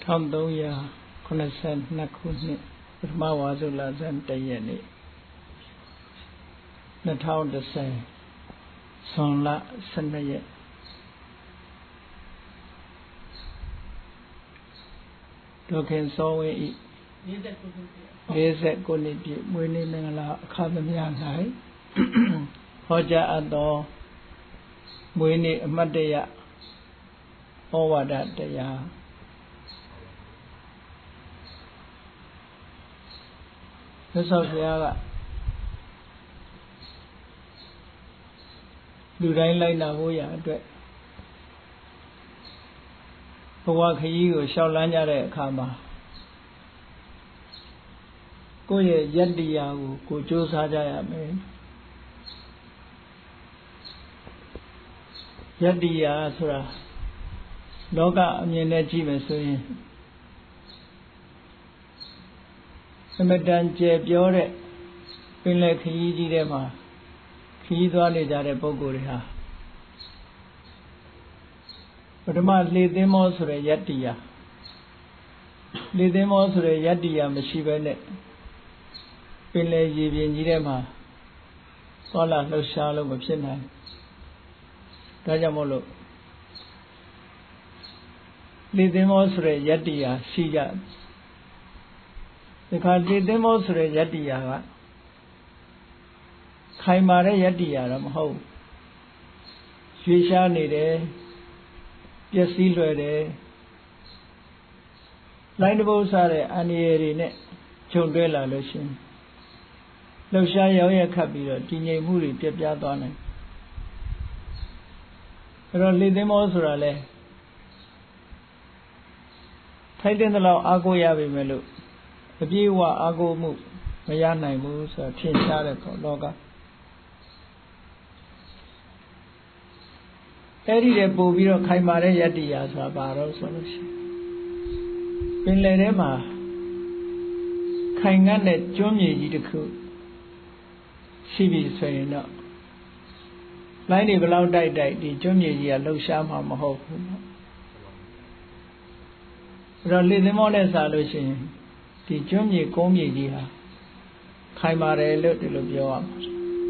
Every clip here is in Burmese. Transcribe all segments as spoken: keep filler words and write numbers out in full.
Tom Doya, Conasan, Nakuni, Mawazula, Zantayani. The town to say, Sonla, Sanaya. Talking so we eat. There's that good winning a academy and high. Hoja Ado, Winnie Madea, over that day. This is the other. Do they like Nahoya? What can you shall Lanya Kama? Go ye Yandia, go Joe Sajaya, man. Yandia, Sura. Loga, Mianeji, so Samadan Jeb Yore, Pinle Kiji Dema, Kidwani Jare Boguria. But a man lead them also a Yatia. Lead them also a Yatia, Meshivane. Pinle Jibi Jirema. Ola no shallow of Chennai. Rajamolo. Lead them also a Yatia, Shija. Because lead them also a Yatia. Kaimare Yatia, I'm home. Shisha needed. Yes, see, ready. Line of those are an area, Chondela Lucian. Lucia Yoya Capilla, Tine Muri, Tipiadone. Only them also are lay. Tighten the law, Agoya Melu. The view were Ago move, Mayana moves, or Chin Character, Loga. Every day, Bobiro Kaimare Yadia, Sabaro solution. Pinlerema Kainganet, Jomi Yidiku. She be saying no. Liney below died, died, the Jomi Yellow Shama Maho. Rally the Mona solution. The Jomi Gomi Yia Kaimare Little Bio.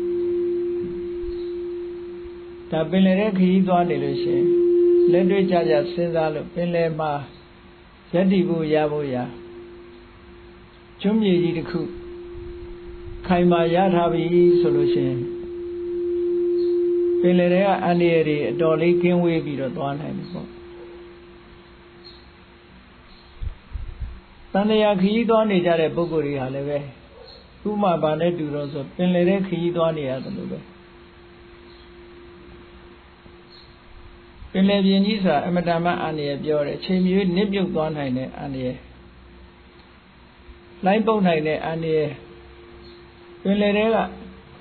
The Pinlerek is on the illusion. Let me judge as Sindalo, Pinlema, Yadibu Yaboya. Jumye Yidiku Kaima Yatabi solution. Pinlerea Aneri, Dolly can we be the one hand. Sanayaki on the Jare Boguri, however. Uma Banet Duros of Pinlerek he on the other. Pinlevianisa, Amadama Ania Biore, Chemu, Nibu Gonhine, Ania. Line Bonhine, Ania. Pinlerella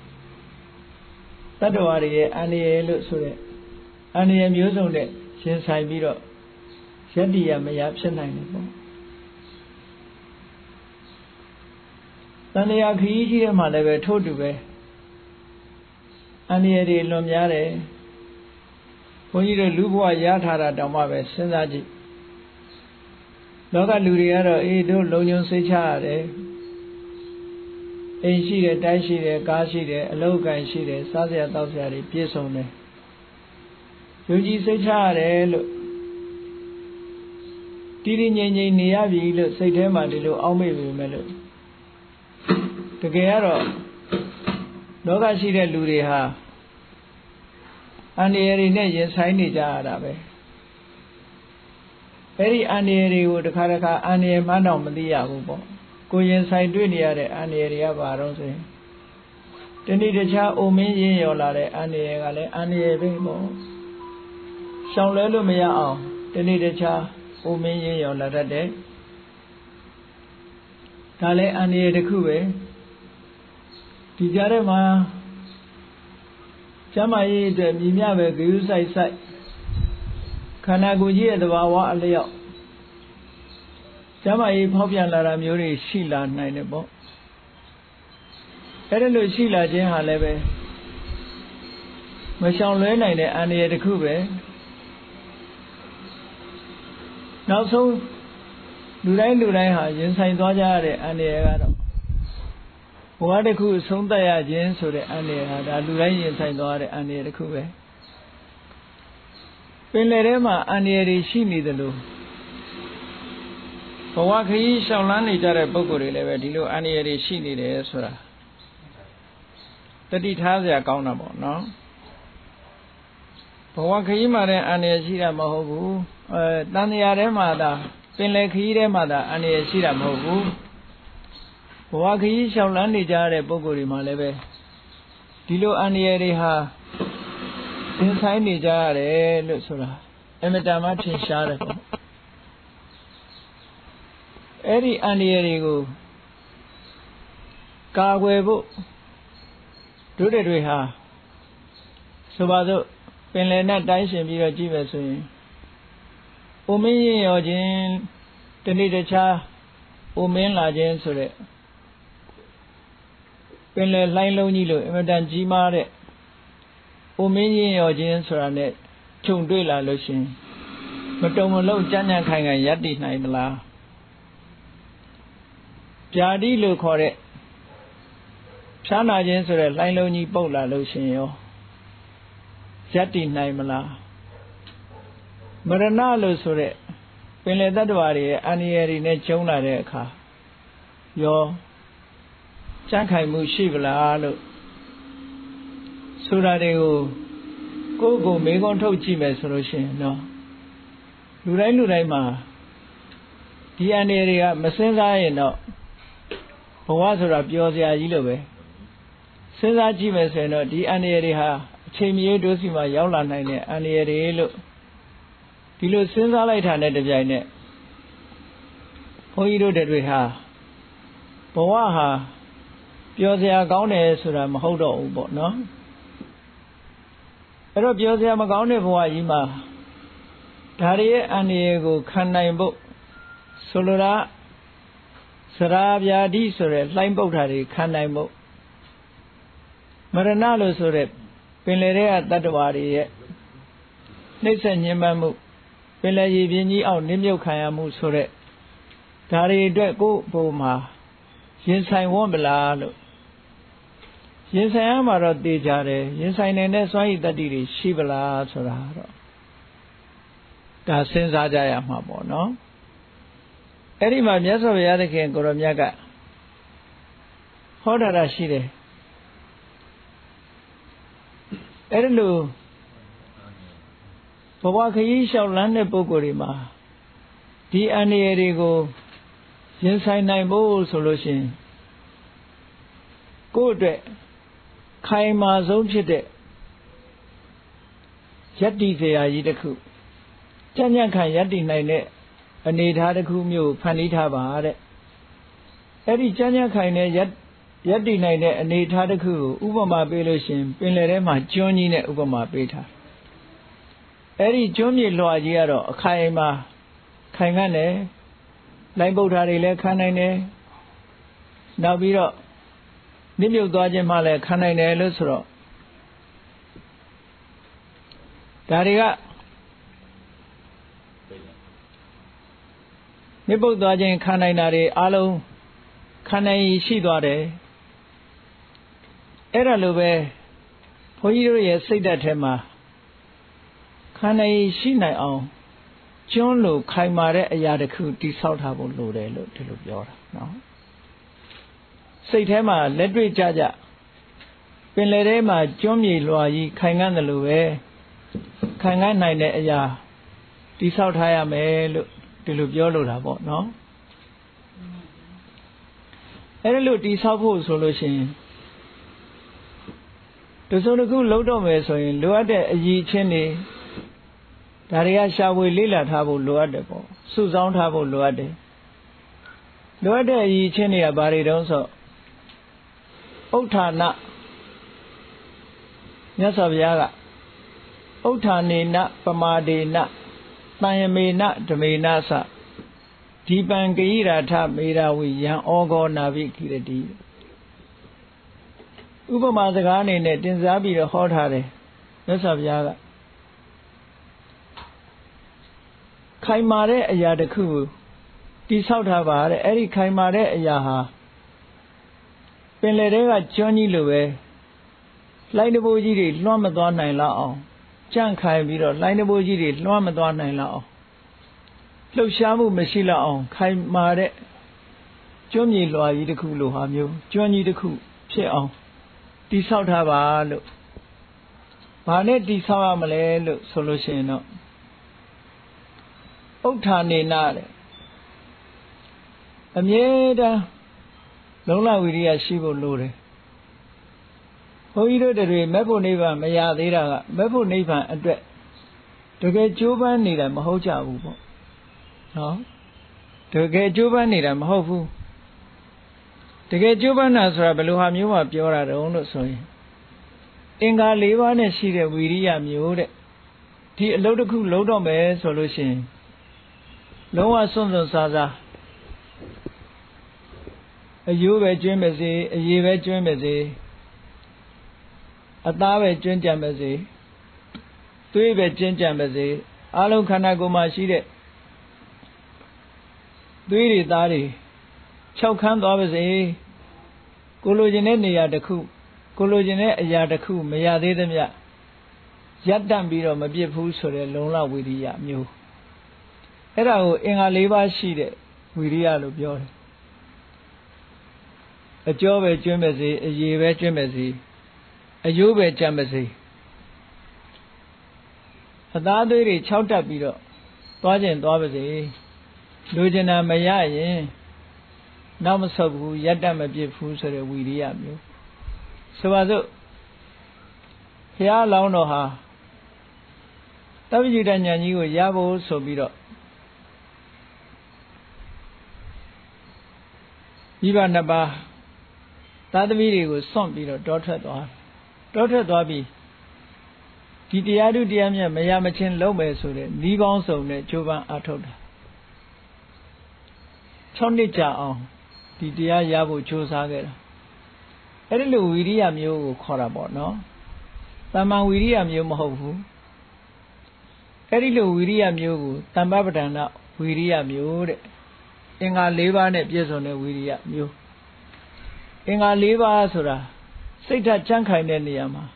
Tadoari, Ania Luxure, Ania Musone, since I biro. Shadia may absent nine. Sanayaki, Malave told you where Ania de Lomiare. When you Luba Yatara Damabe, Senaji Loga Luriero, Edo, Lonion Sechare, Enshire, Daishire, Gashire, Loga Shire, Sazia Tausari, Piesone. Yuji Sechare, Didn't Niavi, look, Setema, little Alme Melo. The Garo Loga Shire Luriha. Aneri ne saini jarabe. Very aneri would Karaka Ane Manam the Yahubo. Go inside Dunia Aneria Barose. The needed cha omi yolare Ane Ane Bimo. Shalelu mea, the needed cha omi yolare de Tale Ane de Cube. Tijarema. Jamai the Mimiabe goose I say. Kanaguji the Wawa Leo Jamai Popular Muri Sheila Ninebo Edelu Sheila Jeha Leve Machon Lena Annie de Cube Now so လူတိုင်းလူတိုင်းဟာရင်ဆိုင်သွားကြရတဲ့အန္တရာယ်ကတော့ဘဝတစ်ခုဆုံးသက်ရခြင်းဆိုတဲ့အန္တရာယ်ဟာဒါလူတိုင်းရင်ဆိုင်သွားရတဲ့အန္တရာယ်တစ်ခုပဲပင်လယ်ထဲမှာအန္တရာယ်တွေရှိနေသလိုဘဝခရီးရှောင်လန်းနေကြတဲ့ပုဂ္ဂိုလ်တွေလည်းပဲဒီလိုအန္တရာယ်တွေရှိနေတယ်ဆိုတာတတိထားစရာကောင်းတာပေါ့နော်ဘဝခရီးမှာတဲ့အန္တရာယ်ရှိတာမဟုတ်ဘူးအဲတန်တရားထဲမှာဒါပင်လယ်ခရီးထဲမှာဒါအန္တရာယ်ရှိတာမဟုတ်ဘူးဘဝခရီးရှောင်လန်းနေကြတဲ့ပုဂ္ဂိုလ်တွေမှာလည်းပဲဒီလိုအန္တရာယ်တွေဟာရင်ဆိုင်နေကြရတယ်လို့ဆိုတာအမတန်မှထင်ရှားတယ်ပေါ့အဲ့ဒီအန္တရာယ်တွေကိုကာကွယ်ဖို့တို့တွေဟာဆိုပါစို့ပင်လယ်နဲ့တိုင်းရှင်ပြီးတော့ကြည့်ပဲဆိုရင်အိုမင်းရင်ရောခြင်းတနေ့တခြားအိုမင်းလာခြင်းဆိုတဲ့ပင်လယ်လှိုင်းလုံးကြီးလို့အမတန်ကြီးမားတဲ့အိုမင်းရင်ရောခြင်းဆိုတာနဲ့ခြုံတွေ့လာလို့ရှင်မတုံမလုံးကြမ်းကြမ်းခိုင်ခိုင်ရပ်တည်နိုင်သလားပြာတိလို့ခေါ်တဲ့ဖြားနာခြင်းဆိုတဲ့လှိုင်းလုံးကြီးပုတ်လာလို့ရှင်ရောရပ်တည်နိုင်မလားမရဏလို့ဆိုတဲ့ပင်လယ်သတ္တဝါတွေရဲ့အန္တရာယ်တွေနဲ့ကျုံလာတဲ့အခါရောကြမ်းခိုင်မှုရှိပလားလို့ဆိုတာတွေကိုကိုယ့်ကိုယ်မေးခွန်းထုတ်ကြည့်မယ်ဆိုလို့ရှိရင်တော့လူတိုင်းလူတိုင်းမှာဒီအန္တရာယ်တွေကမစင်စားရင်တော့ဘဝဆိုတာပျော်စရာကြီးလို့ပဲစဉ်းစားကြည့်မယ်ဆိုရင်တော့ဒီအန္တရာယ်တွေဟာအချိန်မရွေးဒုစီမှာရောက်လာနိုင်တဲ့အန္တရာယ်တွေလို့ဒီလိုစဉ်းစားလိုက်တာနဲ့တပြိုင်နက်ဘုန်းကြီးတို့တွေဟာဘဝဟာပျော်စရာကောင်းတယ်ဆိုတာမဟုတ်တော့ဘူးပေါ့နော်အဲ့တော့ပျော်စရာမကောင်းတဲ့ဘဝကြီးမှာဒါတွေရဲ့အန္တရာယ်ကိုခံနိုင်ဖို့ဆိုလိုတာစရာဗျာတိဆိုတဲ့လှိုင်းပုတ်တာတွေခံနိုင်ဖို့မရဏလို့ဆိုတဲ့ပင်လယ်ထဲကတတ္တဝါတွေရဲ့နှိမ့်ဆက်ညှဉ်းပန်းမှုပင်လယ်ရေပြင်ကြီးအောက်နစ်မြုပ်ခံရမှုဆိုတဲ့ဒါတွေအတွက်ကိုယ့်ဘုံမှာရင်ဆိုင်ဝတ်မလားလို့ရင်ဆိုင်ရမှာတော့သိကြတယ်ရင်ဆိုင်နိုင်တဲ့စွမ်းရည်တတ္တိတွေရှိပလားဆိုတာတော့ဒါစဉ်းစားကြရမှာပေါ့နော်အဲ့ဒီမှာမြတ်စွာဘုရားသခင်ကိုရောမြတ်ကဟောတာရှိတယ်အဲ့ဒီလိုဘဝခရီးလျှောက်လန်းတဲ့ပုဂ္ဂိုလ်တွေမှာဒီအန္တရာယ်တွေကိုရင်ဆိုင်နိုင်ဖို့ဆိုလို့ရှိရင်ကိုယ့်အတွက်ခိုင်မာဆုံးဖြစ်တဲ့ယတ္တိစရာကြီးတစ်ခုကြံ့ကြံ့ခံယတ္တိနိုင်တဲ့အနေအထားတစ်ခုမျိုးဖန်တီးထားပါတဲ့အဲ့ဒီကြံ့ကြံ့ခိုင်တဲ့ယတ္ယတ္တိနိုင်တဲ့အနေအထားတစ်ခုကိုဥပမာပေးလို့ရှင်ပင်လယ်ထဲမှာကျွန်းကြီးနဲ့ဥပမာပေးထားအဲ့ဒီကျွန်းမြေလွှာကြီးကတော့အခိုင်အမာခိုင်ခန့်တယ်လိုင်းပုတ်ဓာတွေလည်းခံနိုင်တယ်နောက်ပြီးတော့နစ်မြုပ်သွားခြင်းမှလည်းခံနိုင်တယ်လို့ဆိုတော့ဒါတွေကနစ်ပုတ်သွားခြင်းခံနိုင်တာတွေအလုံးခံနိုင်ရှိသွားတယ်အဲ့ဒါလိုပဲဘုန်းကြီးတို့ရဲ့စိတ်ဓာတ်ထဲမှာခံနိုင်ရှိနိုင်အောင်ကျွန်းလိုခိုင်မာတဲ့အရာတစ်ခုတိဆောက်ထားဖို့လိုတယ်လို့ဒီလိုပြောတာနော်စိတ်ထဲမှာလက်တွေ့ကြကြပင်လယ်ထဲမှာကျွန်းမြေလွှာကြီးခိုင်ခန့်တယ်လို့ပဲခိုင်ခန့်နိုင်တဲ့အရာတိဆောက်ထားရမယ်လို့ဒီလိုပြောလိုတာပေါ့နော်အဲ့ဒါလို့တိဆောက်ဖို့ဆိုလို့ရှိရင်တစုံတစ်ခုလုံးတော့မယ်ဆိုရင်လိုအပ်တဲ့အရည်အချင်းတွေဒါတွေကရှာဖွေလေ့လာထားဖို့လိုအပ်တယ်ပေါ့စုဆောင်းထားဖို့လိုအပ်တယ်လိုအပ်တဲ့အရည်အချင်းတွေကဘာတွေတုံးဆိုဥဋ္ဌာဏမြတ်စွာဘုရားကဥဋ္ဌာနေနပမာဒေနတန်ယမေနဓမေနသဒီပံကိရာထမေရာဝိယံဩဃောနာဘိခိရတိဥပမာစကားအနေနဲ့တင်စားပြီးတော့ဟောထားတယ်မြတ်စွာဘုရားကခိုင်မာတဲ့အရာတစ်ခုကိုတိဆောက်ထားပါတဲ့အဲ့ဒီခိုင်မာတဲ့အရာဟာပင်လယ်ထဲကကျွန်းကြီးလိုပဲလှိုင်းတဘိုးကြီးတွေလွှမ်းမသွားနိုင်လောက်အောင်ကြန့်ခိုင်ပြီးတော့လှိုင်းတဘိုးကြီးတွေလွှမ်းမသွားနိုင်လောက်အောင်လှုပ်ရှားမှုမရှိလောက်အောင်ခိုင်မာတဲ့ကျွန်းမြေလွှာကြီးတစ်ခုလိုဟာမျိုးကျွန်းကြီးတစ်ခုဖြစ်အောင်တိဆောက်ထားပါလို့ဘာနဲ့တိဆောက်ရမလဲလို့ဆိုလို့ရှိရင်တော့ဥဋ္ဌာနေနာတဲ့အမြဲတမ်းလုံလဝိရိယရှိဖို့လိုတယ်ဘုန်းကြီးတို့တွေမဲ့ဖို့နိဗ္ဗာန်မရသေးတာကမဲ့ဖို့နိဗ္ဗာန်အတွက်တကယ်ကြိုးပမ်းနေတာမဟုတ်ကြဘူးပေါ့နော်တကယ်ကြိုးပမ်းနေတာမဟုတ်ဘူးတကယ်ကြိုးပမ်းတာဆိုတာဘယ်လိုဟာမျိုးမှပြောတာတုံးလို့ဆိုရင်အင်္ဂါ၄ပါးနဲ့ရှိတဲ့ဝိရိယမျိုးတဲ့ဒီအလုပ်တစ်ခုလုံးတော့မယ်ဆိုလို့ရှိရင်လုံးဝစွန့်စွန့်စားစားအယိုးပဲကျွင်းမစေအရေပဲကျွင်းမစေအသားပဲကျွင်းကြံမစေသွေးပဲကျွင်းကြံမစေအလုံးခန္ဓာကိုယ်မှာရှိတဲ့သွေးတွေသားတွေ၆ခန်းသွားပါစေကိုလိုချင်တဲ့နေရာတစ်ခုကိုလိုချင်တဲ့အရာတစ်ခုမရသေးသမျှရပ်တန့်ပြီးတော့မပြစ်ဘူးဆိုတဲ့လုံလဝိရိယမျိုးအဲ့ဒါကိုအင်္ဂါ၄ပါးရှိတဲ့ဝိရိယလို့ပြောတယ်အကျောပဲကျွင်းပါစေအရေပဲကျွင်းပါစေအယိုးပဲကြံပါစေအသားသွေးတွေခြောက်တက်ပြီးတော့သွားခြင်းသွားပါစေလိုချင်တာမရရင်နောက်မဆုတ်ဘူးရပ်တန့်မပြစ်ဘူးဆိုတဲ့ဝိရိယမျိုးဆိုပါစို့ဘုရားလောင်းတော်ဟာတပ္ပညုတဉာဏ်ကြီးကိုရဖို့ဆိုပြီးတော့မိဘနှစ်ပါးသာသမီတွေကိုစွန့်ပြီးတော့တောထွက်သွားတောထွက်သွားပြီးဒီတရားဓုတရားမြတ်မရမချင်းလုံးမယ်ဆိုတဲ့ဤပေါင်းစုံနဲ့ကြိုးပမ်းအားထုတ်တာ၆နှစ်ကြာအောင်ဒီတရားရဖို့ကြိုးစားခဲ့တာအဲ့ဒီလိုဝိရိယမျိုးကိုခေါ်တာပေါ့နော်တမ္မာဝိရိယမျိုးမဟုတ်ဘူးအဲ့ဒီလိုဝိရိယမျိုးကိုတမ္ပပဒနာဝိရိယမျိုးတဲ့အင်္ဂါ၄ပါးနဲ့ပြည့်စုံတဲ့ဝိရိယမျိုးအင်္ဂါ၄ပါးဆိုတာစိတ်ဓာတ်ကြံ့ခိုင်တဲ့နေရာမှာ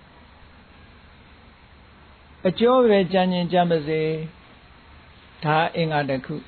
အကျော်ပဲကြံ့ကျင်ကြံ့ပါစေဒါအင်္ဂါတစ်ခု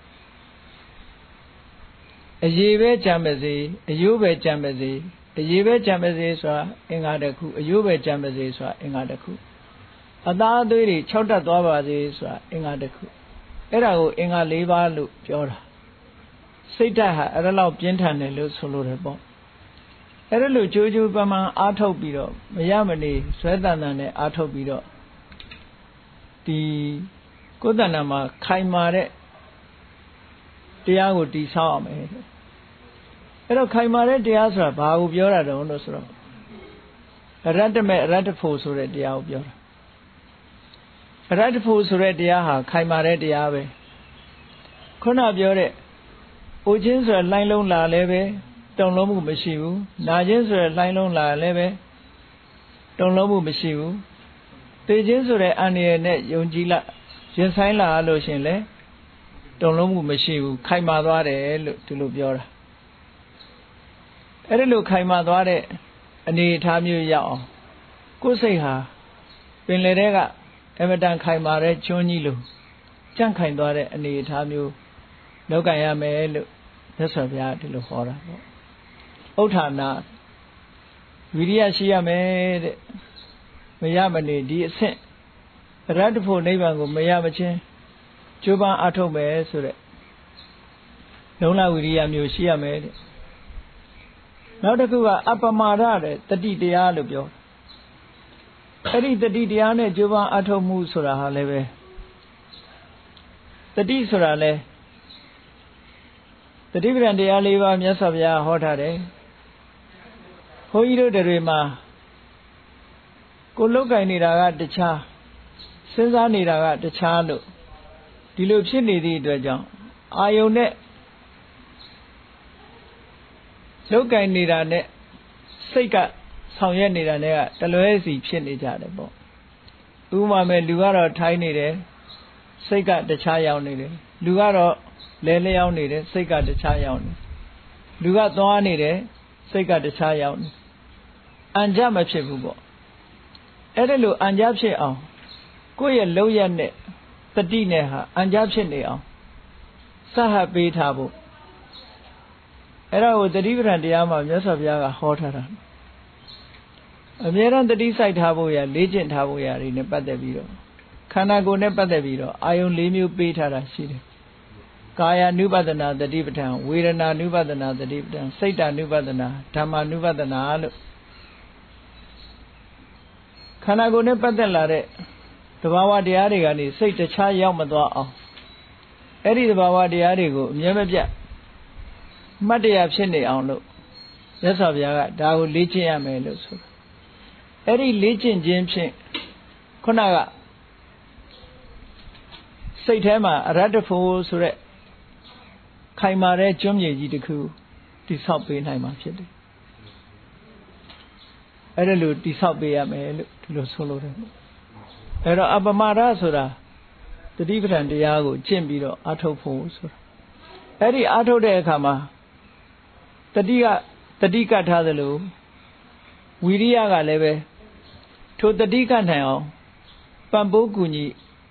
အရေပဲကြံ့ပါစေအယိုးပဲကြံ့ပါစေအရေပဲကြံ့ပါစေဆိုတာအင်္ဂါတစ်ခုအယိုးပဲကြံ့ပါစေဆိုတာအင်္ဂါတစ်ခုအသားအသွေးတွေခြောက်တက်သွားပါစေဆိုတာအင်္ဂါတစ်ခုအဲ့ဒါကိုအင်္ဂါ၄ပါးလို့ပြောတာစိတ်ဓာတ်ဟာအဲ့ဒါလောက်ပြင်းထန်တယ်လို့ဆိုလိုတယ်ပေါ့အဲ့ဒါလို့ကြိုးကြိုးပန်းပန်းအားထုတ်ပြီးတော့မရမနေဇွဲတန်တန်နဲ့အားထုတ်ပြီးတော့ဒီကိုယ်တဏ္ဍာမှာခိုင်မာတဲ့တရားကိုတည်ဆောက်အောင်မယ်အဲ့တော့ခိုင်မာတဲ့တရားဆိုတာဘာကိုပြောတာတုံးလို့ဆိုတော့အရတ္တမေအရတ္တဖို့ဆိုတဲ့တရားကိုပြောတာအရတ္တဖို့ဆိုတဲ့တရားဟာခိုင်မာတဲ့တရားပဲခုနပြောတဲ့အိုခြင်းဆိုတဲ့လှိုင်းလုံးလာလည်းပဲတုံလုံးမှုမရှိဘူးနာခြင်းဆိုတဲ့လှိုင်းလုံးလာလည်းပဲတုံလုံးမှုမရှိဘူးသိခြင်းဆိုတဲ့အန္တရာယ်နဲ့ယုံကြည်လာရင်ဆိုင်လာလို့ရှင်လေတုံလုံးမှုမရှိဘူးခိုင်မာသွားတယ်လို့ဒီလိုပြောတာအဲ့ဒီလိုခိုင်မာသွားတဲ့အနေအထားမျိုးရောက်အောင်ကိုယ်စိတ်ဟာပင်လယ်ထဲကအမတန်ခိုင်မာတဲ့ကျွန်းကြီးလိုကြန့်ခိုင်သွားတဲ့အနေအထားမျိုးလောက်ကရမယ်လို့မြတ်စွာဘုရားဒီလိုဟောတာပေါ့ဥဋ္ဌာနာဝိရိယရှိရမယ်တဲ့မရမနေဒီအဆင့်အရတ္တဖို့နိဗ္ဗာန်ကိုမရမချင်းကြိုးပမ်းအားထုတ်မယ်ဆိုတဲ့လုံလဝိရိယမျိုးရှိရမယ်တဲ့နောက်တစ်ခုကအပမာဒတဲ့တတိတရားလို့ပြောအဲ့ဒီတတိတရားနဲ့ကြိုးပမ်းအားထုတ်မှုဆိုတာဟာလည်းပဲတတိဆိုတာလဲတတိပဒံတရား၄ပါးမြတ်စွာဘုရားဟောထားတယ်ဘုန်းကြီးတို့တွေမှာကိုလုတ်ကင်နေတာကတခြားစဉ်းစားနေတာကတခြားလို့ဒီလိုဖြစ်နေသည့်အတွက်ကြောင့်အာယုန်နဲ့လုတ်ကင်နေတာနဲ့စိတ်ကဆောင်ရွက်နေတာနဲ့ကတလွဲစီဖြစ်နေကြတယ်ပေါ့ဥပမာမဲ့လူကတော့ထိုင်းနေတယ်စိတ်ကတခြားရောက်နေတယ်လူကတော့လဲလျောင်းနေတယ်စိတ်ကတခြားရောက်နေလူကသွားနေတယ်စိတ်ကတခြားရောက်နေအံကြမဖြစ်ဘူးပေါ့အဲ့ဒါလို့အံကြဖြစ်အောင်ကိုယ့်ရဲ့လုံရနဲ့တတိနဲ့ဟာအံကြဖြစ်နေအောင်စဟပေးထားဖို့အဲ့ဒါကိုတတိပဋ္ဌာန်တရားမှာမြတ်စွာဘုရားကဟောထားတာအမြဲတမ်းတတိစိုက်ထားဖို့ရလေ့ကျင့်ထားဖို့ရတွေနဲ့ပတ်သက်ပြီးတော့ခန္ဓာကိုယ်နဲ့ပတ်သက်ပြီးတော့အာယုံ၄မျိုးပေးထားတာရှိတယ်ကာယ ानु ပဒနာတတိပဋ္ဌာန်ဝေဒနာ ानु ပဒနာတတိပဋ္ဌာန်စိတ် ानु ပဒနာဓမ္မ ानु ပဒနာလို့ခန္ဓာကိုယ်နဲ့ပတ်သက်လာတဲ့သဘာဝတရားတွေကနေစိတ်တခြားရောက်မသွားအောင်အဲ့ဒီသဘာဝတရားတွေကိုအမြဲမပြတ်မှတ်တရဖြစ်နေအောင်လို့မြတ်စွာဘုရားကဒါကိုလေ့ကျင့်ရမယ်လို့ဆိုတာအဲ့ဒီလေ့ကျင့်ခြင်းဖြင့်ခုနကစိတ်ထဲမှာအရတ္တဖို့ဆိုတဲ့ခိုင်မာတဲ့ကျွမ်းမြေကြီးတစ်ခုတိဆောက်ပေးနိုင်မှာဖြစ်တယ်အဲ့ဒါလို့တိဆောက်ပေးရမယ်လို့ဒီလိုဆိုလို့တယ်အဲ့တော့အပမဒဆိုတာတတိပဋ္ဌာန်တရားကိုကျင့်ပြီးတော့အထုတ်ဖို့ဆိုတာအဲ့ဒီအထုတ်တဲ့အခါမှာတတိကတတိကထားသလိုဝိရိယကလည်းပဲထိုတတိကနိုင်အောင်ပံ့ပိုးကူညီ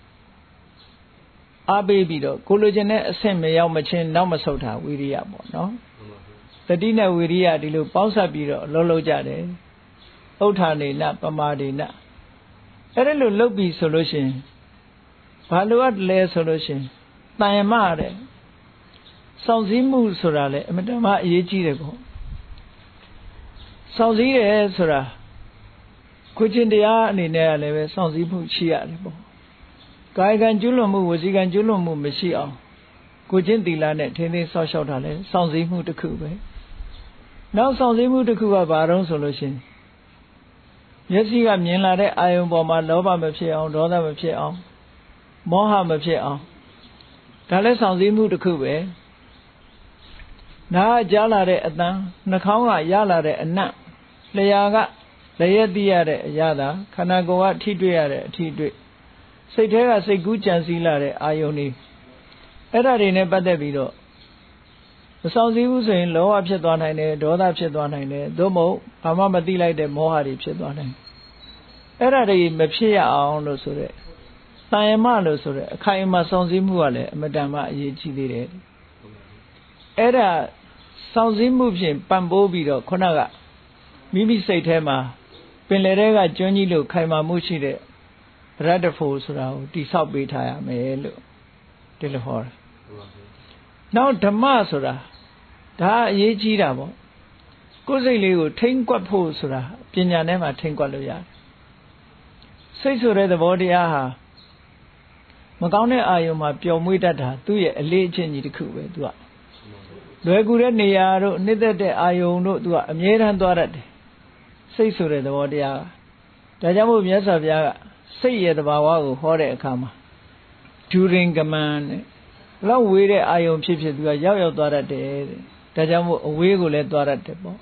အားပေးပြီးတော့ကိုလိုချင်တဲ့အဆင့်မရောက်မချင်းနောက်မဆုတ်တာဝိရိယပေါ့နော်တတိနဲ့ဝိရိယဒီလိုပေါင်းစပ်ပြီးတော့လှုပ်လှုပ်ကြတယ်ဥဋ္ဌာနေနပမာဒေနအဲ့ဒါလို့လှုပ်ပြီးဆိုလို့ရှိရင်ဘာလို့အပ်လဲဆိုလို့ရှိရင်တန်ယမတဲ့စောင့်စည်းမှုဆိုတာလေအမတမအရေးကြီးတယ်ပေါ့စောင့်စည်းတယ်ဆိုတာကိုချင်းတရားအနေနဲ့ကလည်းပဲစောင့်စည်းမှုရှိရတယ်ပေါ့ကာယကံကျွလွန်မှုဝစီကံကျွလွန်မှုမရှိအောင်ကိုချင်းသီလနဲ့ထင်းထင်းဆောက်ရှောက်တာလဲစောင့်စည်းမှုတစ်ခုပဲနောက်စောင့်စည်းမှုတစ်ခုကဘာတုံးဆိုလို့ရှိရင်မျက်စိကမြင်လာတဲ့အာယုံပေါ်မှာလောဘမဖြစ်အောင်ဒေါသမဖြစ်အောင်မောဟမဖြစ်အောင်ဒါလည်းစောင့်စည်းမှုတစ်ခုပဲနားကြားလာတဲ့အတန်နှာခေါင်းကရလာတဲ့အနံ့လျှာကလည်းရသိရတဲ့အရာသာခန္ဓာကိုယ်ကထိတွေ့ရတဲ့အထိတွေ့စိတ်ထဲကစိတ်ကူးကြံစည်လာတဲ့အာယုန်တွေအဲ့ဒါတွေနဲ့ပတ်သက်ပြီးတော့မဆောင်စည်းဘူးဆိုရင်လောဘဖြစ်သွားနိုင်တယ်ဒေါသဖြစ်သွားနိုင်တယ်သို့မဟုတ်ဘာမှမသိလိုက်တဲ့မောဟတွေဖြစ်သွားနိုင်အဲ့ဒါတွေမဖြစ်ရအောင်လို့ဆိုတဲ့သံယမလို့ဆိုတဲ့အခိုင်အမာဆောင်စည်းမှုကလည်းအမတန်မှအရေးကြီးသေးတယ်အဲ့ဒါဆောင်စည်းမှုဖြင့်ပံ့ပိုးပြီးတော့ခုနကမိမိစိတ်ထဲမှာပင်လယ်ထဲကကျွန်းကြီးလို့ခိုင်မာမှုရှိတဲ့ရတ္တဖို့ဆိုတာကိုတိဆောက်ပေးထားရမယ်လို့ဒီလိုဟောတာနောက်ဓမ္မဆိုတာဒါအရေးကြီးတာပေါ့ကိုယ်စိတ်လေးကိုထိမ့်ကွက်ဖို့ဆိုတာပညာနဲ့မှထိမ့်ကွက်လို့ရတယ်စိတ်ဆိုတဲ့သဘောတရားဟာမကောင်းတဲ့အာယုံမှာပျော်မွေ့တတ်တာသူ့ရဲ့အလေးအကျင့်ကြီးတစ်ခုပဲသူကလွယ်ကူတဲ့နေရာတို့နှစ်သက်တဲ့အာယုံတို့သူကအမြဲတမ်းသွားတတ်တယ်စိတ်ဆိုတဲ့သဘောတရားဒါကြောင့်မို့မြတ်စွာဘုရားကစိတ်ရဲ့သဘာဝကိုဟောတဲ့အခါမှာဒူရင်ကမန်တဲ့လောက်ဝေးတဲ့အာယုံဖြစ်ဖြစ်သူကရောက်ရောက်သွားတတ်တယ်တဲ့ဒါကြောင့်မို့အဝေးကိုလည်းသွားတတ်တယ်ပေါ့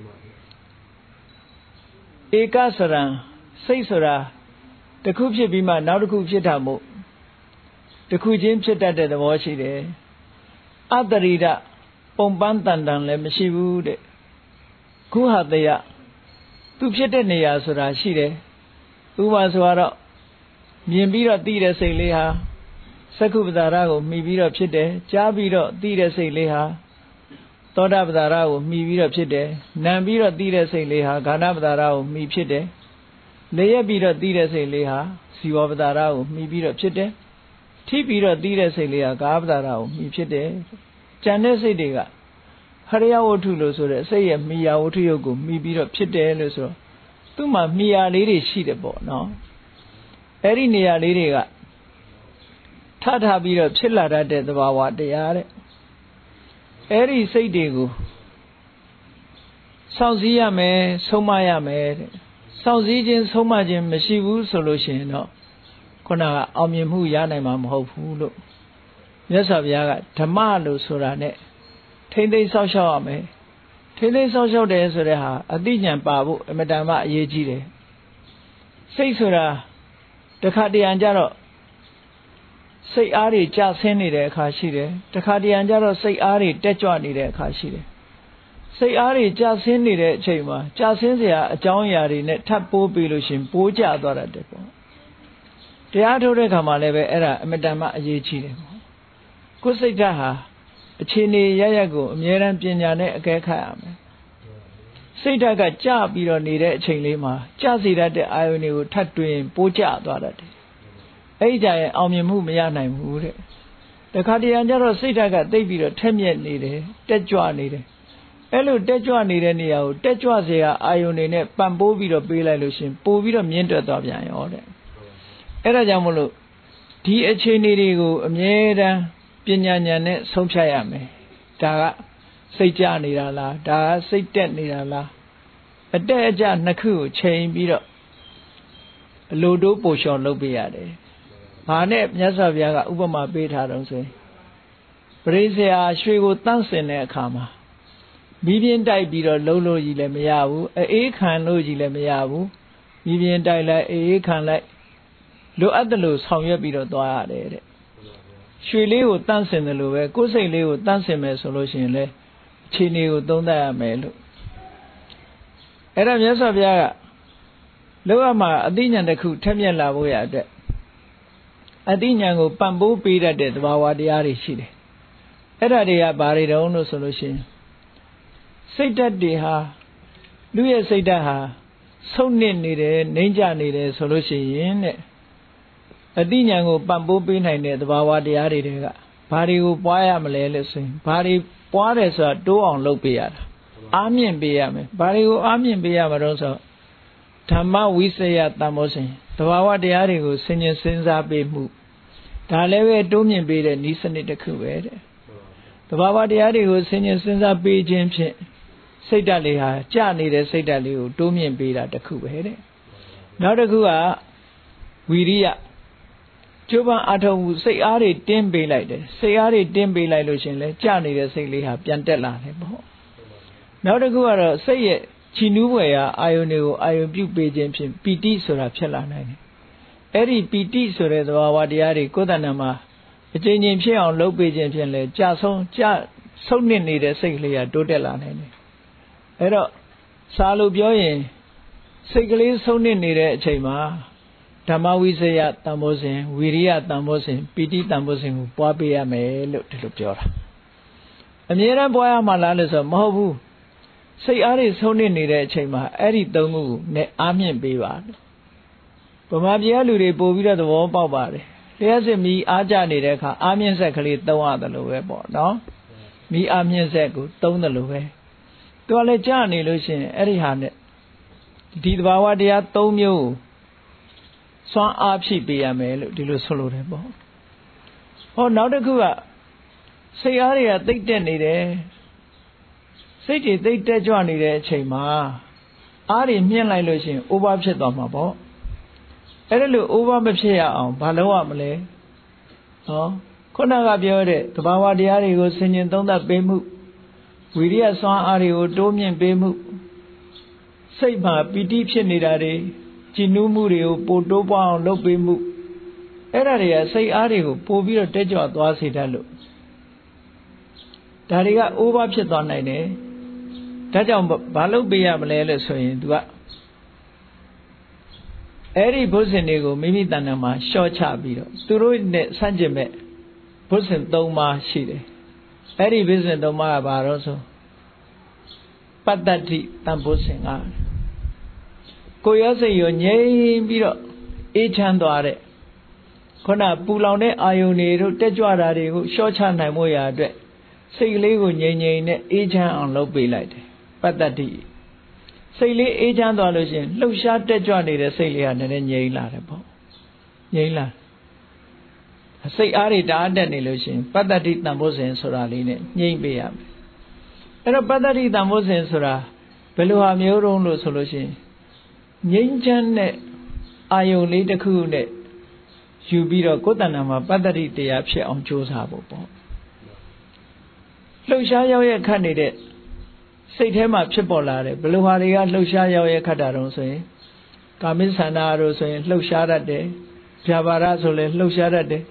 ဧကစရံစိတ်ဆိုတာတစ်ခုဖြစ်ပြီးမှနောက်တစ်ခုဖြစ်တာမို့တစ်ခုချင်းဖြစ်တတ်တဲ့သဘောရှိတယ်အတ္တရိဒပုံပန်းတန်တန်လည်းမရှိဘူးတဲ့ခုဟာတယသူဖြစ်တဲ့နေရာဆိုတာရှိတယ်ဥပမာဆိုတော့မြင်ပြီးတော့သိတဲ့စိတ်လေးဟာသက္ကုပ္ပဒါရကိုမှီပြီးတော့ဖြစ်တယ်ကြားပြီးတော့သိတဲ့စိတ်လေးဟာသောတာပ္ပဒါရကိုမှီပြီးတော့ဖြစ်တယ်နာမ်ပြီးတော့သိတဲ့စိတ်လေးဟာဂါဏပ္ပဒါရကိုမှီဖြစ်တယ်လျက်ပြီးတော့သိတဲ့စိတ်လေးဟာဇီဝပ္ပဒါရကိုမှီပြီးတော့ဖြစ်တယ်ထိပြီးတော့သိတဲ့စိတ်လေးဟာကာပ္ပဒါရကိုမှီဖြစ်တယ်ကြံတဲ့စိတ်တွေကဟရိယဝတ္ထုလို့ဆိုတဲ့စိတ်ရဲ့မိယာဝတ္ထုယုတ်ကိုမှီပြီးတော့ဖြစ်တယ်လို့ဆိုတော့သူ့မှာမိယာလေးတွေရှိတယ်ပေါ့နော်အဲ့ဒီနေရာလေးတွေကထထပြီးတော့ဖြစ်လာတတ်တဲ့သဘာဝတရားတဲ့အဲ့ဒီစိတ်တွေကိုစောင့်စည်းရမယ်ဆုံးမရမယ်တဲ့စောင့်စည်းခြင်းဆုံးမခြင်းမရှိဘူးဆိုလို့ရှိရင်တော့ခုနကအောင်မြင်မှုရနိုင်မှာမဟုတ်ဘူးလို့မြတ်စွာဘုရားကဓမ္မလို့ဆိုတာနဲ့ထိမ့်သိမ်းဆောက်ရှောက်ရမယ်ထိမ့်သိမ်းဆောက်ရှောက်တယ်ဆိုတဲ့ဟာအသိဉာဏ်ပါဖို့အမတန်မှအရေးကြီးတယ်စိတ်ဆိုတာတခါတရံကြတော့စိတ်အားတွေကျဆင်းနေတဲ့အခါရှိတယ်တခါတရံကျတော့စိတ်အားတွေတက်ကြွနေတဲ့အခါရှိတယ်စိတ်အားတွေကျဆင်းနေတဲ့အချိန်မှာကျဆင်းစရာအကြောင်းအရာတွေနဲ့ထပ်ပိုးပြီးလို့ရှင်ပိုးကျသွားတတ်တယ်ပေါ့တရားထုတ်တဲ့ခါမှာလည်းပဲအဲ့ဒါအမတန်မှအရေးကြီးတယ်ပေါ့ကိုယ်စိတ်ဓာတ်ဟာအခြေအနေရရကိုအမြဲတမ်းပညာနဲ့အကဲခတ်ရမယ်စိတ်ဓာတ်ကကျပြီးတော့နေတဲ့အချိန်လေးမှာကျစေတတ်တဲ့အာယုန်တွေကိုထပ်တွင်ပိုးကျသွားတတ်တယ်အဲ့ဒီကြရင်အောင်မြင်မှုမရနိုင်ဘူးတဲ့တခါတရံကျတော့စိတ်ဓာတ်ကသိပ်ပြီးတော့ထက်မြက်နေတယ်တက်ကြွနေတယ်အဲ့လိုတက်ကြွနေတဲ့နေရာကိုတက်ကြွစေရာအာယုန်တွေနဲ့ပံ့ပိုးပြီးတော့ပေးလိုက်လို့ရှင်ပို့ပြီးတော့မြင့်တက်သွားပြန်ရောတဲ့အဲ့ဒါကြောင့်မလို့ဒီအခြေအနေတွေကိုအမြဲတမ်းပညာဉာဏ်နဲ့ဆုံးဖြတ်ရမယ်ဒါကစိတ်ကြနေတာလားဒါကစိတ်တက်နေတာလားအတက်အကျနှစ်ခုကိုချိန်ပြီးတော့အလိုတိုးပိုလျှော်လုပ်ပေးရတယ်ဘာနဲ့မြတ်စွာဘုရားကဥပမာပေးထားတော့ဆိုရင်ပရိစ္ဆေယရွှေကိုတန့်စင်တဲ့အခါမှာမိပြင်းတိုက်ပြီးတော့လုံးလို့ကြီးလည်းမရဘူးအေးခံလို့ကြီးလည်းမရဘူးမိပြင်းတိုက်လိုက်အေးခံလိုက်လိုအပ်တယ်လို့ဆောင်ရွက်ပြီးတော့သွားရတယ်တဲ့ရွှေလေးကိုတန့်စင်တယ်လို့ပဲကိုယ်စိတ်လေးကိုတန့်စင်မယ်ဆိုလို့ရှိရင်လေအခြေအနေကိုသုံးသပ်ရမယ်လို့အဲ့ဒါမြတ်စွာဘုရားကလောကမှာအသိဉာဏ်တစ်ခုထက်မြက်လာဖို့ရအတွက်အသိဉာဏ်ကိုပံ့ပိုးပေးတတ်တဲ့သဘာဝတရားတွေရှိတယ်အဲ့ဒါတွေကဘာတွေတုံးလို့ဆိုလို့ရှိရင်စိတ်ဓာတ်တွေဟာလူရဲ့စိတ်ဓာတ်ဟာဆုံးနစ်နေတယ်နှိမ့်ကြနေတယ်ဆိုလို့ရှိရင်တဲ့အသိဉာဏ်ကိုပံ့ပိုးပေးနိုင်တဲ့သဘာဝတရားတွေကဘာတွေကိုပွားရမလဲလို့ဆိုရင်ဘာတွေပွားတယ်ဆိုတာတိုးအောင်လုပ်ပေးရတာအားမြင့်ပေးရမယ်ဘာတွေကိုအားမြင့်ပေးရမှာတော့ဆိုဓမ္မဝိစယတမ္မောစဉ်သဘာဝတရားတွေကိုဆင်ញင်စဉ်းစားပေးမှုဒါလည်းပဲတိုးမြင့်ပေးတဲ့ဤစနစ်တစ်ခုပဲတဲ့သဘာဝတရားတွေကိုဆင်ញင်စဉ်းစားပေးခြင်းဖြင့်စိတ်ဓာတ်လေးဟာကြနေတဲ့စိတ်ဓာတ်လေးကိုတိုးမြင့်ပေးတာတစ်ခုပဲတဲ့နောက်တစ်ခုကဝီရိယကျိုးပန်းအထောက်မှုစိတ်အားတွေတင်းပေးလိုက်တယ်စိတ်အားတွေတင်းပေးလိုက်လို့ရှင်လဲကြနေတဲ့စိတ်လေးဟာပြန်တက်လာတယ်ပေါ့နောက်တစ်ခုကတော့စိတ်ရဲ့ချီနူးဖွယ်ရာအာယုန်တွေကိုအာယုန်ပြုပေးခြင်းဖြင့်ပီတိဆိုတာဖြစ်လာနိုင်တယ်အဲ့ဒီပီတိဆိုတဲ့သဘာဝတရားတွေကိုယ်တဏ္ဍာမှာအကျဉ်းချင်းဖြစ်အောင်လုပ်ပေးခြင်းဖြင့်လဲကြာဆုံးကြာဆုံးနစ်နေတဲ့စိတ်ကလေးကတိုးတက်လာနိုင်တယ်အဲ့တော့စာလို့ပြောရင်စိတ်ကလေးဆုံးနစ်နေတဲ့အချိန်မှာဓမ္မဝိစယတမ္မောစဉ်ဝီရိယတမ္မောစဉ်ပီတိတမ္မောစဉ်ကိုပွားပေးရမယ်လို့ဒီလိုပြောတာအမြဲတမ်းပွားရမှာလားလို့ဆိုမဟုတ်ဘူးစိတ်အားတွေဆုံးနစ်နေတဲ့အချိန်မှာအဲ့ဒီသုံးခုနဲ့အားမြင့်ပေးပါဗမာပြည်ကလူတွေပို့ပြီးတော့သဘောပေါက်ပါတယ်လျှက်စစ်မီးအားကြနေတဲ့အခါအားမြင့်ဆက်ကလေးသုံးရတယ်လို့ပဲပေါ့နော်မီးအားမြင့်ဆက်ကိုသုံးတယ်လို့ပဲသူကလည်းကြာနေလို့ရှိရင်အဲ့ဒီဟာနဲ့ဒီသဘာဝတရားသုံးမျိုးစွမ်းအားဖြည့်ပေးရမယ်လို့ဒီလိုဆိုလိုတယ်ပေါ့ဟောနောက်တစ်ခုကစိတ်အားတွေကသိမ့်တက်နေတယ်စိတ်တွေသိမ့်တက်ကြွနေတဲ့အချိန်မှာအားတွေမြင့်လိုက်လို့ရှိရင် over ဖြစ်သွားမှာပေါ့အဲ့ဒါလို့ over မဖြစ်ရအောင်ဘာလုပ်ရမလဲဟောခုနကပြောတဲ့သဘာဝတရားတွေကိုဆင်ញင်သုံးသပ်ပေးမှုဝိရိယစွမ်းအားတွေကိုတိုးမြင့်ပေးမှုစိတ်မှာပီတိဖြစ်နေတာတွေကြည်နူးမှုတွေကိုပိုတိုးပွားအောင်လုပ်ပေးမှုအဲ့ဒါတွေကစိတ်အားတွေကိုပိုပြီးတော့တက်ကြွသွားစေတတ်လို့ဒါတွေက over ဖြစ်သွားနိုင်တယ်ဒါကြောင့်ဘာလုပ်ပေးရမလဲလို့ဆိုရင် तू ကအဲ့ဒီဘုဇင်တွေကိုမိမိတဏ္ဍာမှာရှော့ချပြီးတော့သူတို့နဲ့ဆန့်ကျင်မဲ့ဘုဇင်၃ပါးရှိတယ်အဲ့ဒီဘုဇင်၃ပါးကဘာလို့ဆိုပတ္တတိတံဘုဇင်ကကိုယ်ရောစိတ်ရောငြိမ်ပြီးတော့အေးချမ်းသွားတဲ့ခုနပူလောင်တဲ့အာယုန်တွေတို့တက်ကြွတာတွေကိုရှော့ချနိုင်မှုရာအတွက်စိတ်ကလေးကိုငြိမ်ငြိမ်နဲ့အေးချမ်းအောင်လုပ်ပေးလိုက်တယ်ပတ္တတိစိတ်လေးအေးချမ်းသွားလို့ရှိရင်လှုပ်ရှားတက်ကြွနေတဲ့စိတ်လေးကနည်းနည်းငြိမ်လာတယ်ပေါ့ငြိမ်လာစိတ်အားတွေတအားတက်နေလို့ရှိရင်ပတ္တတိတံဘုဇင်ဆိုတာလေးနဲ့ငြိမ်ပေးရမယ်အဲ့တော့ပတ္တတိတံဘုဇင်ဆိုတာဘယ်လိုဟာမျိုးတုံးလို့ဆိုလို့ရှိရင်ငြိမ်းချမ်းတဲ့အာယုန်လေးတစ်ခုနဲ့ယူပြီးတော့ကိုယ်တဏ္ဍာမှာပတ္တတိတရားဖြစ်အောင်ကြိုးစားဖို့ပေါ့လှုပ်ရှားရောက်ရခတ်နေတဲ့စိတ်ထဲမှာဖြစ်ပေါ်လာတယ်ဘယ်လိုဟာတွေကလှုပ်ရှားရောက်ရခတ်တာတုံးဆိုရင်ကာမိသန္တာတို့ဆိုရင်လှုပ်ရှားတတ်တယ်ဗျာပါဒဆိုလည်းလှုပ်ရှားတတ်တယ်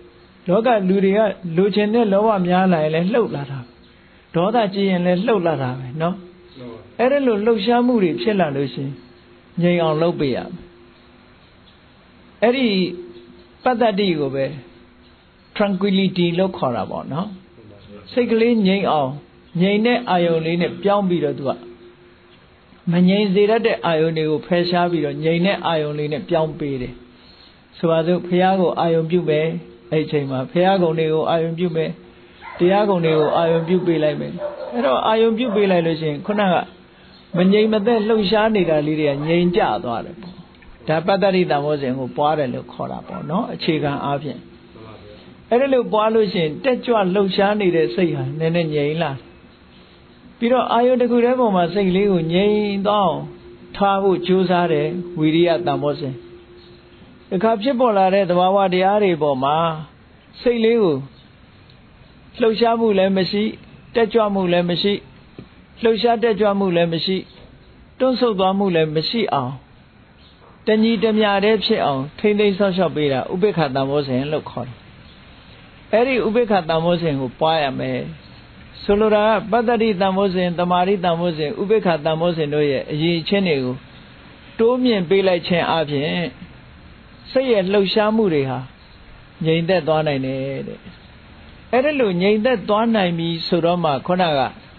လောကလူတွေကလူချင်းတဲ့လောဘများလာရင်လည်းလှုပ်လာတာဒေါသကြည်ရင်လည်းလှုပ်လာတာပဲနော်အဲ့ဒါလိုလှုပ်ရှားမှုတွေဖြစ်လာလို့ရှိရင်ငြိမ်အောင်လုပ်ပေးရမယ်အဲ့ဒီပတ္တတိကိုပဲ tranquility လို့ခေါ်တာပေါ့နော်စိတ်ကလေးငြိမ်အောင်ငြိမ်တဲ့အာယုံလေးနဲ့ပြောင်းပြီးတော့သူကမငြိမ်စေတတ်တဲ့အာယုံတွေကိုဖယ်ရှားပြီးတော့ငြိမ်တဲ့အာယုံလေးနဲ့ပြောင်းပေးတယ်ဆိုပါစို့ဘုရားကိုအာယုံပြုမယ်အဲ့ဒီချိန်မှာဘုရားကုံတွေကိုအာယုံပြုမယ်တရားကုံတွေကိုအာယုံပြုပေးလိုက်မယ်အဲ့တော့အာယုံပြုပေးလိုက်လို့ရှိရင်ခုနကမငြိမ်မသက်လှုပ်ရှားနေတာလေးတွေကငြိမ်ကျသွားတယ်ပေါ့ဒါပတ္တရိတမောစဉ်ကိုပွားတယ်လို့ခေါ်တာပေါ့နော်အခြေခံအားဖြင့်အဲ့ဒါလို့ပွားလို့ရှိရင်တက်ကြွလှုပ်ရှားနေတဲ့စိတ်ဟာနည်းနည်းငြိမ်လာပြီးတော့အာယုန်တစ်ခုတည်းပေါ်မှာစိတ်လေးကိုငြိမ်သွားအောင်ထားဖို့ကြိုးစားတယ်ဝိရိယတမောစဉ်ဒီခါဖြစ်ပေါ်လာတဲ့သဘာဝတရားတွေပေါ်မှာစိတ်လေးကိုလှုပ်ရှားမှုလည်းမရှိတက်ကြွမှုလည်းမရှိလှုပ်ရှားတက်ကြွမှုလည်းမရှိတွန့်ဆုတ်သွားမှုလည်းမရှိအောင်တညီတမျှတည်းဖြစ်အောင်ထိမ့်သိမ်းဆောက်ရှောက်ပေးတာဥပေက္ခတမောစဉ်လို့ခေါ်တယ်အဲ့ဒီဥပေက္ခတမောစဉ်ကိုပွားရမယ်ဆိုလိုတာကပတ္တရိတမောစဉ်တမာရိတမောစဉ်ဥပေက္ခတမောစဉ်တို့ရဲ့အရေးချင်းတွေကိုတိုးမြင့်ပေးလိုက်ခြင်းအပြင်စိတ်ရဲ့လှုပ်ရှားမှုတွေဟာငြိမ်သက်သွားနိုင်တယ်တဲ့အဲ့ဒါလို့ငြိမ်သက်သွားနိုင်ပြီဆိုတော့မှခုနက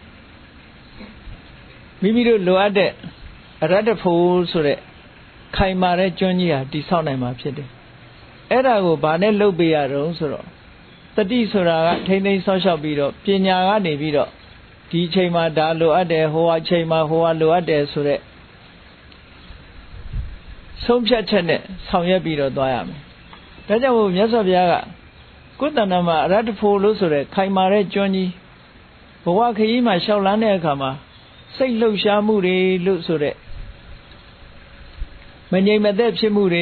မိမိတို့လိုအပ်တဲ့အရတ္တဖို့ဆိုတဲ့ခိုင်မာတဲ့ကျွမ်းကြီးဟာတိဆောက်နိုင်မှာဖြစ်တယ်အဲ့ဒါကိုဘာနဲ့လုပ်ပေးရတော့ဆိုတော့တတိဆိုတာကထိမ့်သိမ်းဆောက်ရှောက်ပြီးတော့ပညာကနေပြီးတော့ဒီအချိန်မှာဒါလိုအပ်တယ်ဟိုအချိန်မှာဟိုအလိုအပ်တယ်ဆိုတဲ့ဆုံးဖြတ်ချက်နဲ့ဆောင်ရွက်ပြီးတော့သွားရမယ်ဒါကြောင့်မို့မြတ်စွာဘုရားကကိုယ်တဏ္ဍာမှာအရတ္တဖို့လို့ဆိုတဲ့ခိုင်မာတဲ့ကျွမ်းကြီးဘဝခရီးမှာရှောက်လန်းတဲ့အခါမှာစိတ်လှုပ်ရှားမှုတွေလို့ဆိုတဲ့မငြိမ်မသက်ဖြစ်မှုတွေ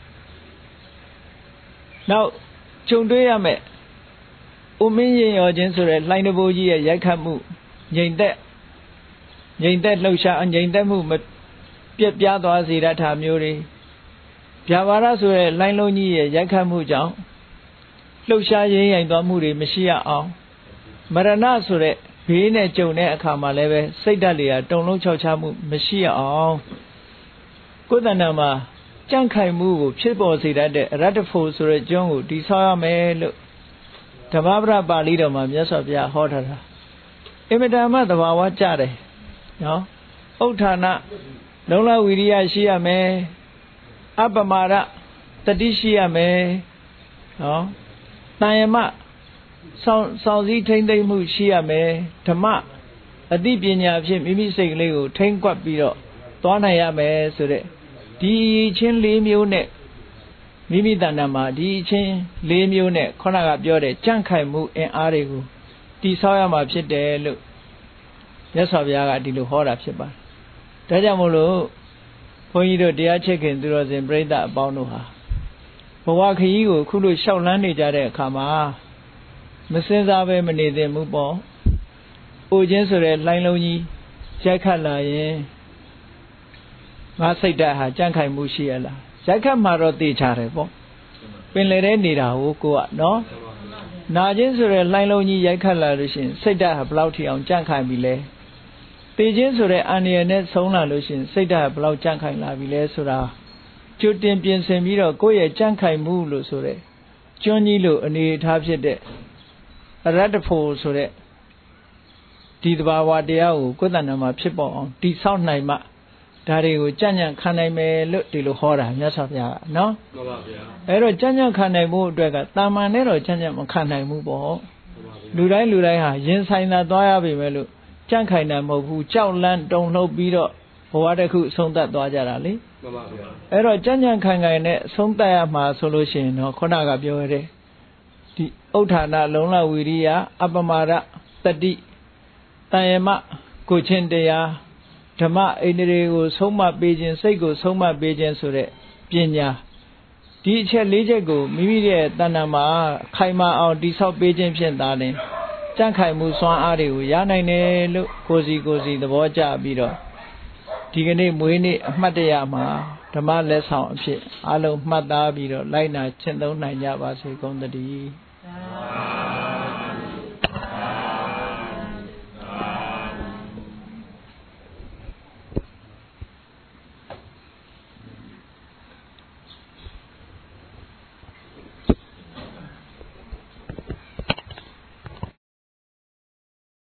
နောက်ကြုံတွေ့ရမယ်ဥမင်းရင်ရောခြင်းဆိုတဲ့လှိုင်းတဘိုးကြီးရဲ့ရိုက်ခတ်မှုငြိမ်သက်ငြိမ်သက်လှုပ်ရှားငြိမ်သက်မှုမပြက်ပြားသွားစေတတ်တာမျိုးတွေဗျာပါဒဆိုတဲ့လှိုင်းလုံးကြီးရဲ့ရိုက်ခတ်မှုကြောင့်လှုပ်ရှားရင်းရိုင်သွားမှုတွေမရှိရအောင်မရဏဆိုတဲ့ဘေးနဲ့ကြုံတဲ့အခါမှာလည်းပဲစိတ်ဓာတ်တွေကတုန်လှုပ်ခြောက်ခြားမှုမရှိရအောင်ကိုယ်တဏ္ဍာမှာကြန့်ခိုင်မှုကိုဖြစ်ပေါ်စေတတ်တဲ့အရတ္တဖို့ဆိုတဲ့ကျွန်းကိုတည်ဆောက်ရမယ်လို့ဓမ္မပဒပါဠိတော်မှာမြတ်စွာဘုရားဟောထားတာအင်မတန်မှသဘာဝကျတယ်နော်ဥဋ္ဌာဏလုံလဝိရိယရှိရမယ်အပမာဒတတိရှိရမယ်နော်တန်ယမစောင့်စောင့်စည်းထိမ့်သိမ့်မှုရှိရမယ်ဓမ္မအသိပညာဖြင့်မိမိစိတ်ကလေးကိုထိမ့်ကွက်ပြီးတော့သွားနိုင်ရမယ်ဆိုတဲ့ဒီချင်းလေးမျိုးနဲ့မိမိတဏ္ဍာမှာဒီချင်းလေးမျိုးနဲ့ခုနကပြောတဲ့ကြန့်ခိုင်မှုအင်အားတွေကိုတည်ဆောက်ရမှာဖြစ်တယ်လို့မြတ်စွာဘုရားကဒီလိုဟောတာဖြစ်ပါတယ်ဒါကြောင့်မို့လို့ဘုန်းကြီးတို့တရားချစ်ခင်သူတော်စင်ပြိဿအပေါင်းတို့ဟာဘဝခရီးကိုခုလိုလျှောက်လန်းနေကြတဲ့အခါမှာမစင်စားပဲမနေသင့်ဘူးပေါ့။အိုခြင်းဆိုတဲ့လှိုင်းလုံးကြီးရိုက်ခတ်လာရင်ငါစိတ်ဓာတ်ဟာကြန့်ခိုင်မှုရှိရလား။ရိုက်ခတ်မှာတော့သိချတယ်ပေါ့။ပင်လေထဲနေတာကိုကိုကနော်။နာခြင်းဆိုတဲ့လှိုင်းလုံးကြီးရိုက်ခတ်လာလို့ရှိရင်စိတ်ဓာတ်ဟာဘယ်လောက်ထိအောင်ကြန့်ခိုင်ပြီလဲ။သိခြင်းဆိုတဲ့အန္တရာယ်နဲ့ဆုံးလာလို့ရှိရင်စိတ်ဓာတ်ဟာဘယ်လောက်ကြန့်ခိုင်လာပြီလဲဆိုတာကြိုတင်ပြင်ဆင်ပြီးတော့ကိုယ့်ရဲ့ကြန့်ခိုင်မှုလို့ဆိုတဲ့ကျွန်းကြီးလို့အနေထားဖြစ်တဲ့အရတ္တဖို့ဆိုတဲ့ဒီတဘာဝတရားကိုကိုယ်တဏ္ဍာမှာဖြစ်ပေါ်အောင်တိဆောက်နိုင်မှဒါတွေကိုကြံ့ကြံ့ခံနိုင်မယ်လို့ဒီလိုဟောတာမြတ်စွာဘုရားကနော်မှန်ပါဗျာအဲ့တော့ကြံ့ကြံ့ခံနိုင်ဖို့အတွက်ကတာမန်နဲ့တော့ကြံ့ကြံ့မခံနိုင်ဘူးပေါ့လူတိုင်းလူတိုင်းဟာရင်ဆိုင်သာသွားရပြီပဲလို့ကြံ့ခိုင်နိုင်မဟုတ်ဘူးကြောက်လန့်တုန်လှုပ်ပြီးတော့ဘဝတစ်ခုဆုံးသက်သွားကြတာလေမှန်ပါဗျာအဲ့တော့ကြံ့ကြံ့ခံခိုင်နဲ့ဆုံးသက်ရမှာဆိုလို့ရှိရင်တော့ခုနကပြောရတဲ့ဒီဥဋ္ဌာဏလုံလဝိရိယအပမာဒတတိတန်ယမကိုချင်းတရားဓမ္မအိန္ဒြေကိုဆုံးမပေးခြင်းစိတ်ကိုဆုံးမပေးခြင်းဆိုတဲ့ပညာဒီအချက်လေးချက်ကိုမိမိရဲ့တဏ္ဍာမှာခိုင်မာအောင်တိဆောက်ပေးခြင်းဖြင့်သာလျှင်ကြန့်ခိုင်မှုစွမ်းအားတွေကိုရနိုင်တယ်လို့ကိုစီကိုစီသဘောကျပြီးတော့ဒီကနေ့မွေးနေ့အမှတ်တရမှာဓမ္မလက်ဆောင်အဖြစ်အလုံးမှတ်သားပြီးတော့လိုက်နာကျင့်သုံးနိုင်ကြပါစေကုန်သတည်း